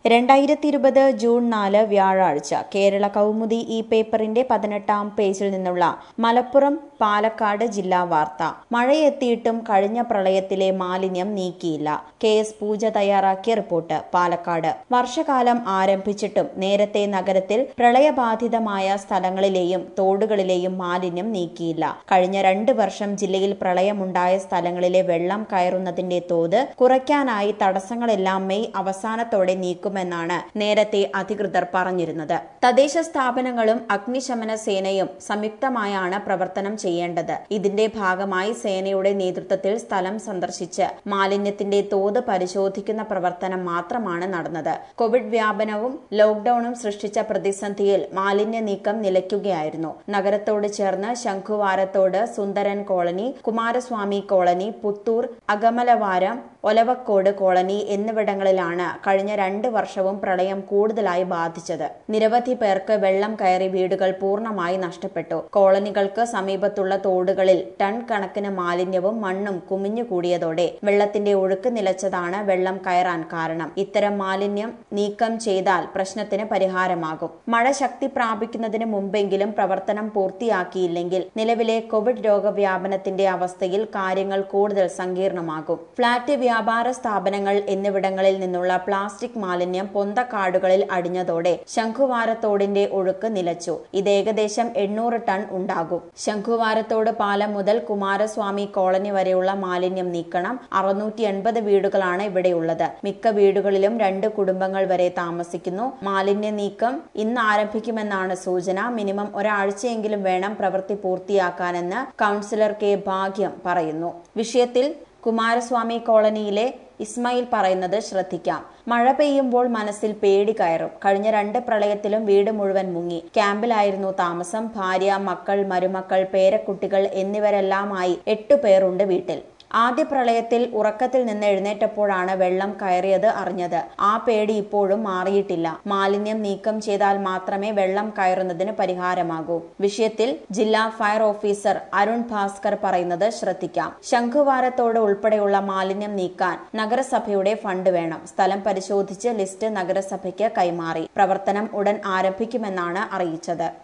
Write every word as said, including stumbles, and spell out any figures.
രണ്ടായിരത്തി ഇരുപത് ജൂൺ നാല് വ്യാഴാഴ്ച കേരള കൗമുദി ഈ പേപ്പറിന്റെ പതിനെട്ടാം പേജിൽ നിന്നുള്ള മലപ്പുറം പാലക്കാട് ജില്ലാ വാർത്ത. മഴയെത്തിയിട്ടും കഴിഞ്ഞ പ്രളയത്തിലെ മാലിന്യം നീക്കിയില്ല. കെ എസ് പൂജ തയ്യാറാക്കിയ റിപ്പോർട്ട്. പാലക്കാട്. വർഷകാലം ആരംഭിച്ചിട്ടും നേരത്തെ നഗരത്തിൽ പ്രളയബാധിതമായ സ്ഥലങ്ങളിലെയും തോടുകളിലെയും മാലിന്യം നീക്കിയില്ല. കഴിഞ്ഞ രണ്ട് വർഷം ജില്ലയിൽ പ്രളയമുണ്ടായ സ്ഥലങ്ങളിലെ വെള്ളം കയറുന്നതിന്റെ തോത് കുറയ്ക്കാനായി തടസ്സങ്ങളെല്ലാം മെയ് അവസാനത്തോടെ നീക്കും ാണ് നേരത്തെ അധികൃതർ പറഞ്ഞിരുന്നത്. തദ്ദേശ സ്ഥാപനങ്ങളും അഗ്നിശമന സേനയും സംയുക്തമായാണ് പ്രവർത്തനം ചെയ്യേണ്ടത്. ഇതിന്റെ ഭാഗമായി സേനയുടെ നേതൃത്വത്തിൽ സ്ഥലം സന്ദർശിച്ച് മാലിന്യത്തിന്റെ തോത് പരിശോധിക്കുന്ന പ്രവർത്തനം മാത്രമാണ് നടന്നത്. കോവിഡ് വ്യാപനവും ലോക്ഡൌണും സൃഷ്ടിച്ച പ്രതിസന്ധിയിൽ മാലിന്യ നീക്കം നിലയ്ക്കുകയായിരുന്നു. നഗരത്തോട് ചേർന്ന് ശംഖുവാരത്തോട്, Sundaran colony, Kumaraswamy colony, Puthur, Akamalavaram, Olavakkode colony എന്നിവിടങ്ങളിലാണ് കഴിഞ്ഞ രണ്ട് വർഷവും പ്രളയം കൂടുതലായി ബാധിച്ചത്. നിരവധി പേർക്ക് വെള്ളം കയറി വീടുകൾ പൂർണ്ണമായി നഷ്ടപ്പെട്ടു. കോളനികൾക്ക് സമീപത്തുള്ള തോടുകളിൽ ടൺ കണക്കിന് മാലിന്യവും മണ്ണും കുമിഞ്ഞുകൂടിയതോടെ വെള്ളത്തിന്റെ ഒഴുക്ക് നിലച്ചതാണ് വെള്ളം കയറാൻ കാരണം. ഇത്തരം മാലിന്യം നീക്കം ചെയ്താൽ പ്രശ്നത്തിന് പരിഹാരമാകും. മഴ ശക്തി പ്രാപിക്കുന്നതിന് മുമ്പെങ്കിലും പ്രവർത്തനം പൂർത്തിയാക്കിയില്ലെങ്കിൽ നിലവിലെ കോവിഡ് രോഗവ്യാപനത്തിന്റെ അവസ്ഥയിൽ കാര്യങ്ങൾ കൂടുതൽ സങ്കീർണമാകും. ഫ്ളാറ്റ്, വ്യാപാര സ്ഥാപനങ്ങൾ എന്നിവിടങ്ങളിൽ നിന്നുള്ള പ്ലാസ്റ്റിക് മാലിന്യം പൊന്തക്കാടുകളിൽ അടിഞ്ഞതോടെ ശംഖുവാരത്തോടിന്റെ ഒഴുക്ക് നിലച്ചു. ഇത് ഏകദേശം എണ്ണൂറ് ടൺ ഉണ്ടാകും. ശംഖുവാരത്തോട് പാലം മുതൽ കുമാരസ്വാമി കോളനി വരെയുള്ള മാലിന്യം നീക്കണം. അറുന്നൂറ്റി എൺപത് വീടുകളാണ് ഇവിടെയുള്ളത്. മിക്ക വീടുകളിലും രണ്ട് കുടുംബങ്ങൾ വരെ താമസിക്കുന്നു. മാലിന്യ നീക്കം ഇന്ന് ആരംഭിക്കുമെന്നാണ് സൂചന. മിനിമം ഒരാഴ്ചയെങ്കിലും വേണം പ്രവൃത്തി പൂർത്തിയാക്കാനെന്ന് കൌൺസിലർ കെ ഭാഗ്യം പറയുന്നു. വിഷയത്തിൽ കുമാരസ്വാമി കോളനിയിലെ ഇസ്മായിൽ പറയുന്നത് ശ്രദ്ധിക്കാം. മഴ പെയ്യുമ്പോൾ മനസ്സിൽ പേടി കയറും. കഴിഞ്ഞ രണ്ട് പ്രളയത്തിലും വീട് മുഴുവൻ മുങ്ങി. ക്യാമ്പിലായിരുന്നു താമസം. ഭാര്യ, മക്കൾ, മരുമക്കൾ, പേരക്കുട്ടികൾ എന്നിവരെല്ലാമായി എട്ടു പേരുണ്ട് വീട്ടിൽ. ആദ്യ പ്രളയത്തിൽ ഉറക്കത്തിൽ നിന്ന് എഴുന്നേറ്റപ്പോഴാണ് വെള്ളം കയറിയത് അറിഞ്ഞത്. ആ പേടി ഇപ്പോഴും മാറിയിട്ടില്ല. മാലിന്യം നീക്കം ചെയ്താൽ മാത്രമേ വെള്ളം കയറുന്നതിന് പരിഹാരമാകൂ. വിഷയത്തിൽ ജില്ലാ ഫയർ ഓഫീസർ അരുൺ ഭാസ്കർ പറയുന്നത് ശ്രദ്ധിക്കാം. ശംഖുവാരത്തോട് ഉൾപ്പെടെയുള്ള മാലിന്യം നീക്കാൻ നഗരസഭയുടെ ഫണ്ട് വേണം. സ്ഥലം പരിശോധിച്ച് ലിസ്റ്റ് നഗരസഭയ്ക്ക് കൈമാറി. പ്രവർത്തനം ഉടൻ ആരംഭിക്കുമെന്നാണ് അറിയിച്ചത്.